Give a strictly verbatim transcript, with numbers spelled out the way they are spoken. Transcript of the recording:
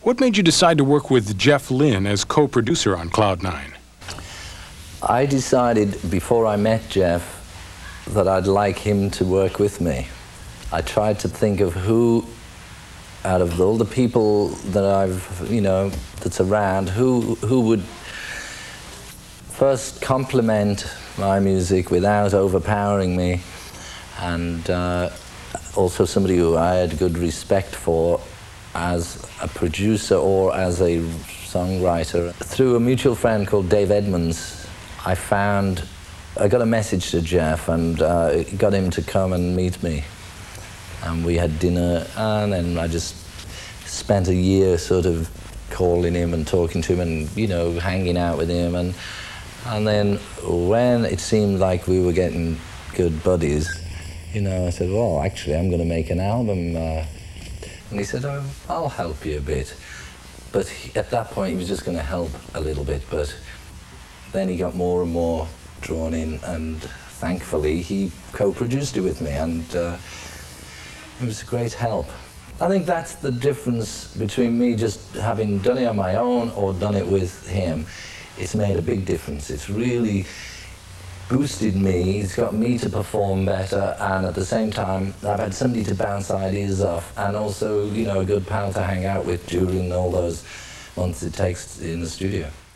What made you decide to work with Jeff Lynne as co-producer on Cloud Nine? I decided before I met Jeff that I'd like him to work with me. I tried to think of who, out of all the people that I've, you know, that's around, who, who would first compliment my music without overpowering me, and uh, also somebody who I had good respect for as a producer or as a songwriter. Through a mutual friend called Dave Edmonds, I found, I got a message to Jeff and uh, got him to come and meet me. And we had dinner, and then I just spent a year sort of calling him and talking to him and, you know, hanging out with him. And, and then when it seemed like we were getting good buddies, you know, I said, well, actually, I'm going to make an album. Uh, and he said, oh, I'll help you a bit. But he, at that point, he was just going to help a little bit. But then he got more and more drawn in, and thankfully, he co-produced it with me, and uh, it was a great help. I think that's the difference between me just having done it on my own or done it with him. It's made a big difference. It's really boosted me, it's got me to perform better, and at the same time I've had somebody to bounce ideas off, and also, you know, a good pal to hang out with during all those months it takes in the studio.